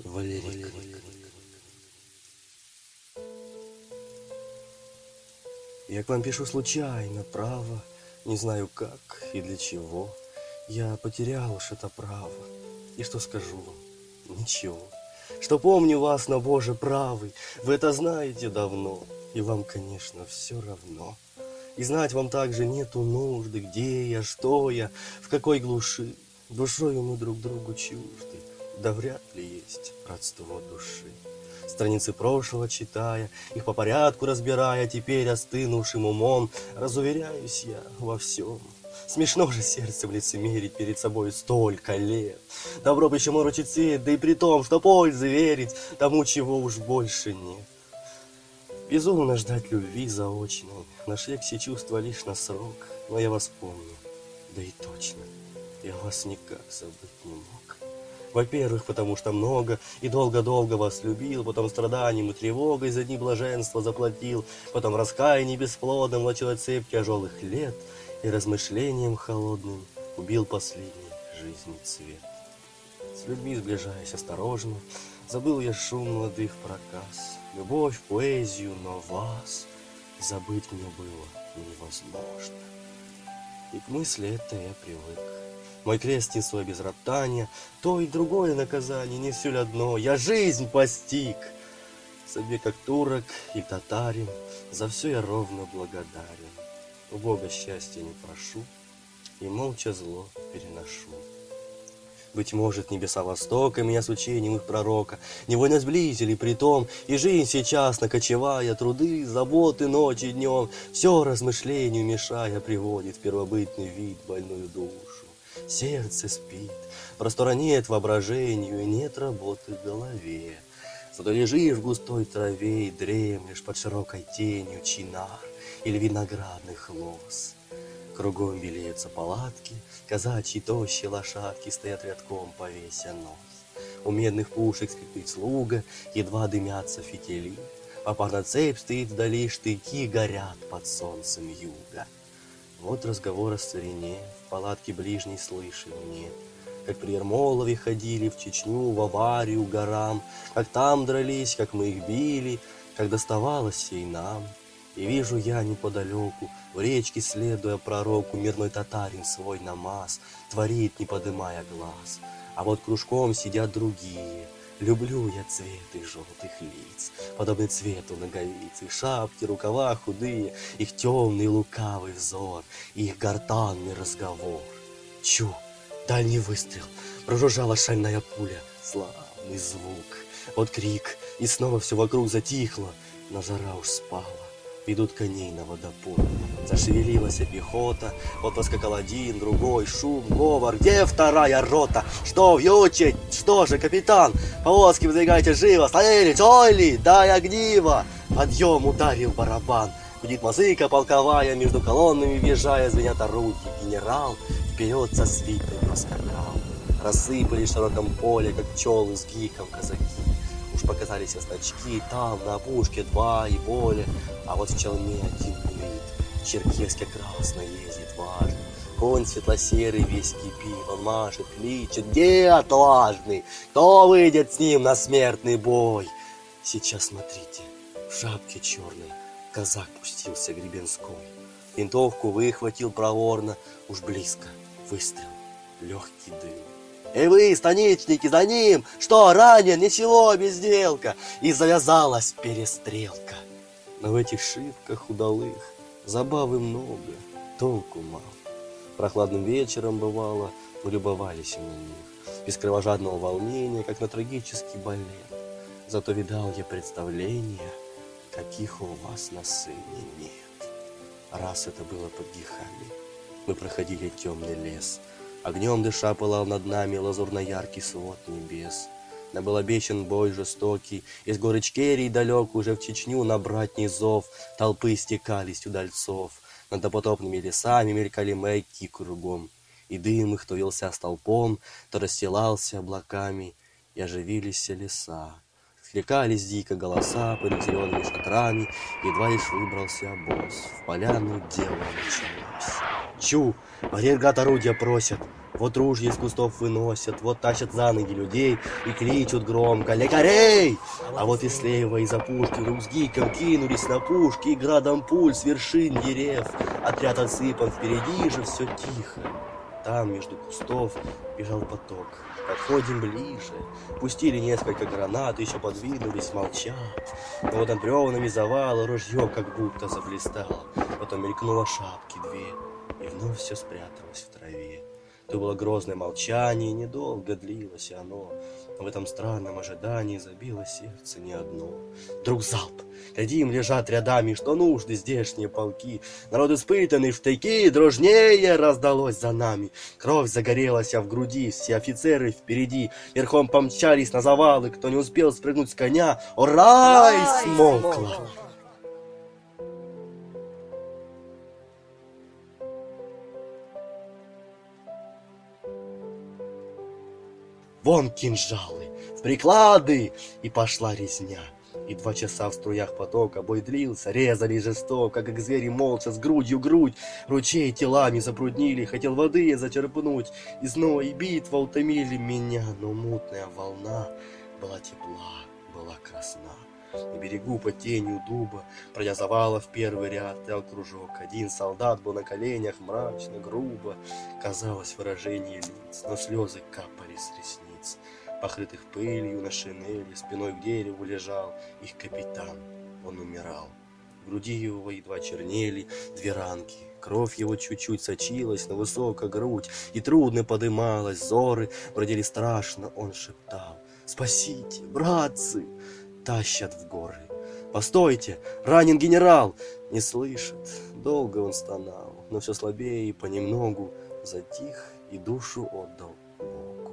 Валерик. Я к вам пишу случайно, право, не знаю как и для чего. Я потерял уж это право. И что скажу вам? Ничего. Что помню вас, но, Боже правый, вы это знаете давно. И вам, конечно, все равно. И знать вам также нету нужды, где я, что я, в какой глуши. Душою мы друг другу чужды, да вряд ли есть родство души. Страницы прошлого читая, их по порядку разбирая, теперь остынувшим умом, разуверяюсь я во всем. Смешно же сердцем лицемерить перед собой столько лет. Добро бы еще морочить цвет, да и при том, что пользы верить тому, чего уж больше нет. Безумно ждать любви заочной, нашли все чувства лишь на срок, но я вас помню, да и точно, я вас никак забыть не мог. Во-первых, потому что много и долго-долго вас любил, потом страданием и тревогой за дни блаженства заплатил, потом раскаяние бесплодным влачил цепь тяжелых лет и размышлением холодным убил последний жизни цвет. С людьми сближаясь осторожно, забыл я шум молодых проказ, любовь, поэзию, но вас забыть мне было невозможно. И к мысли этой я привык. Мой крест несу без роптания, то и другое наказание, не все ли одно, я жизнь постиг. Себе как турок и татарин, за все я ровно благодарен. У Бога счастья не прошу, и молча зло переношу. Быть может, небеса востока меня с учением их пророка невольно сблизили притом, и жизнь сейчас, накочевая, труды, заботы ночи днем, все размышлению мешая приводит в первобытный вид больную душу. Сердце спит, простора нет воображению, и нет работы в голове. Зато лежишь в густой траве и дремлешь под широкой тенью чинар или виноградных лоз. Кругом белеются палатки, казачьи тощие лошадки стоят рядком, повеся нос. У медных пушек скрипит слуга, едва дымятся фитили, а парна цепь стоит вдали, штыки горят под солнцем юга. Вот разговор о старине, в палатке ближней слышим мне, как при Ермолове ходили в Чечню, в аварию горам, как там дрались, как мы их били, как доставалось ей нам. И вижу я неподалеку, в речке следуя пророку, мирной татарин свой намаз творит, не подымая глаз. А вот кружком сидят другие. Люблю я цвет их желтых лиц, подобный цвету ноговиц, их шапки, рукава худые, их темный лукавый взор, их гортанный разговор. Чу, дальний выстрел, прожужжала шальная пуля, славный звук. Вот крик, и снова все вокруг затихло, но жара уж спала. Ведут коней на водопой. Зашевелилась пехота, вот поскакал один, другой, шум, говор. Где вторая рота? Что вьючить? Что же, капитан? Повозки выдвигайте живо, стояли, цойли, дай огниво. Подъем ударил барабан. Гудит музыка полковая, между колоннами въезжая, звенят орудия. Генерал вперед со свитой поскакал. Рассыпались в широком поле, как пчелы с гиком казаки. Уж показались значки, там на опушке два и более, а вот в челме один курит, в черкеске красно ездит важно. Конь светло-серый весь кипит, он машет, кличет: где отважный? Кто выйдет с ним на смертный бой? Сейчас смотрите, в шапке черной казак пустился Гребенской. Винтовку выхватил проворно, уж близко, выстрел, легкий дым. Эй вы, станичники, за ним! Что, ранен? Ничего, безделка! И завязалась перестрелка. Но в этих шибках удалых забавы много, толку мало. Прохладным вечером, бывало, мы любовались на них, без кровожадного волнения, как на трагический балет. Зато видал я представления, каких у вас на сцене нет. Раз это было под Гихами, мы проходили темный лес. Огнем дыша пылал над нами лазурно-яркий свод небес. Нам был обещан бой жестокий, из гор Ичкерии далек уже в Чечню набрать низов. Толпы стекались удальцов, над допотопными лесами мелькали маяки кругом. И дым их то вился столпом, то расстилался облаками, и оживились леса. Скликались дико голоса под зелеными шатрами, едва лишь выбрался обоз. В поляну дело началось. Чу, арьергард орудия просят, Вот ружья из кустов выносят, вот тащат за ноги людей и кричат громко «Лекарей!». А вот и слева из-за пушки вдруг с гиком кинулись на пушки, и градом пуль с вершин дерев. Отряд отсыпан, впереди же все тихо. Там между кустов бежал поток. Подходим ближе. Пустили несколько гранат, еще подвинулись, молчат. Но вот над бревнами завала ружье как будто заблистало. Потом мелькнуло шапки две, и вновь все спряталось в траве. То было грозное молчание, недолго длилось оно. Но в этом странном ожидании забило сердце не одно. Вдруг залп. Глядим, лежат рядами, что нужны здешние полки. Народ испытанный в штыки, дружнее раздалось за нами. Кровь загорелась в груди, все офицеры впереди. Верхом помчались на завалы, кто не успел спрыгнуть с коня. Ура! И смолкло. Вон кинжалы, в приклады, и пошла резня. И 2 часа в струях потока бой длился, резали жестоко, как звери молча, с грудью грудь. Ручей телами запруднили, хотел воды я зачерпнуть. И зной, и битва утомили меня, но мутная волна была тепла, была красна. На берегу под тенью дуба, пройдя завала в первый ряд, стоял кружок. Один солдат был на коленях, мрачно, грубо. Казалось выражение лиц, но слезы капали с ресниц. Покрытых пылью на шинели, спиной к дереву лежал их капитан. Он умирал. В груди его едва чернели 2 ранки. Кровь его чуть-чуть сочилась на высокую грудь, и трудно подымалась, зоры бродили страшно, он шептал: «Спасите, братцы!» Тащат в горы. «Постойте! Ранен генерал!» Не слышит. Долго он стонал, но все слабее и понемногу затих и душу отдал Богу.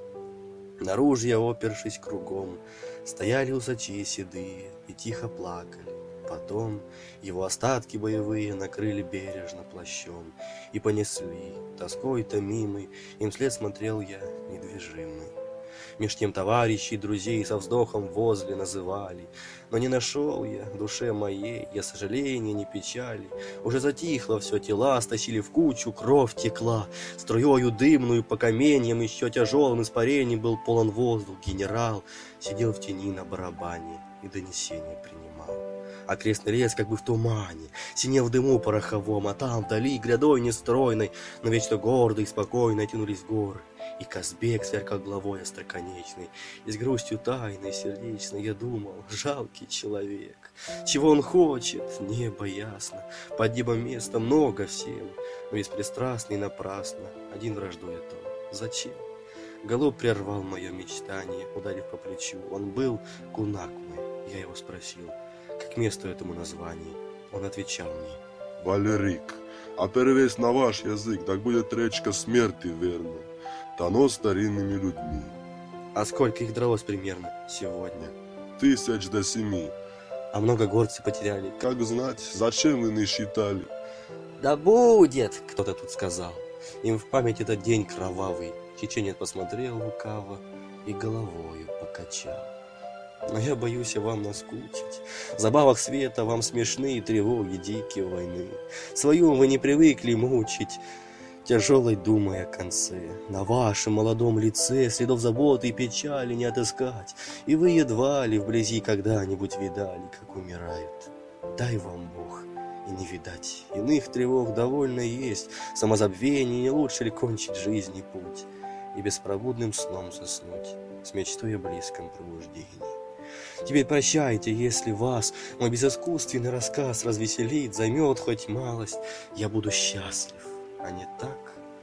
На ружья, опершись кругом, стояли усачи седые и тихо плакали. Потом его остатки боевые накрыли бережно плащом и понесли, тоской томимой, им вслед смотрел я недвижимый. Меж тем товарищей, друзей со вздохом возле называли. Но не нашел я в душе моей я сожаления, ни печали. Уже затихло все, тела стащили в кучу, кровь текла. Струёю дымную по каменьям, еще тяжелым испарением был полон воздух. Генерал сидел в тени на барабане и донесение принимал. Окрестный лес как бы в тумане, синел в дыму пороховом, а там вдали грядой нестройной, но вечно гордо и спокойно тянулись горы. И Казбек сверкал головой остроконечной, и с грустью тайной сердечной я думал: жалкий человек, чего он хочет, небо ясно, под небом места много всем, но беспристрастно и напрасно один враждует он. Зачем? Голубь прервал мое мечтание, ударив по плечу. Он был кунак мой, я его спросил, как месту этому названию. Он отвечал мне: Валерик, а перевесь на ваш язык, так будет речка смерти верно. Дано старинными людьми. А сколько их дралось примерно сегодня? 1000 до 7. А много горцы потеряли? Как знать, зачем вы не считали? Да будет, кто-то тут сказал. Им в память этот день кровавый. Чеченец посмотрел лукаво и головою покачал. Но я боюсь вам наскучить. В забавах света вам смешные тревоги дикие войны. Свою вы не привыкли мучить, тяжелой думой о конце. На вашем молодом лице следов заботы и печали не отыскать, и вы едва ли вблизи когда-нибудь видали, как умирают. Дай вам Бог и не видать. Иных тревог довольно есть, самозабвение, не лучше ли кончить жизни путь и беспробудным сном заснуть с мечтой о близком пробуждении. Теперь прощайте, если вас мой безыскусственный рассказ развеселит, займет хоть малость, я буду счастлив. А не так,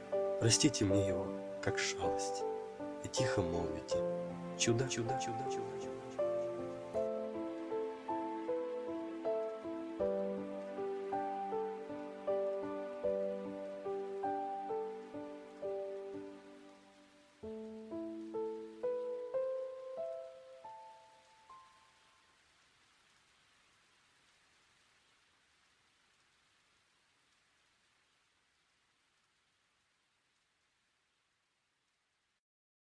простите мне его, как шалость, и тихо молвите: чудо, чудо, чудо, чудо.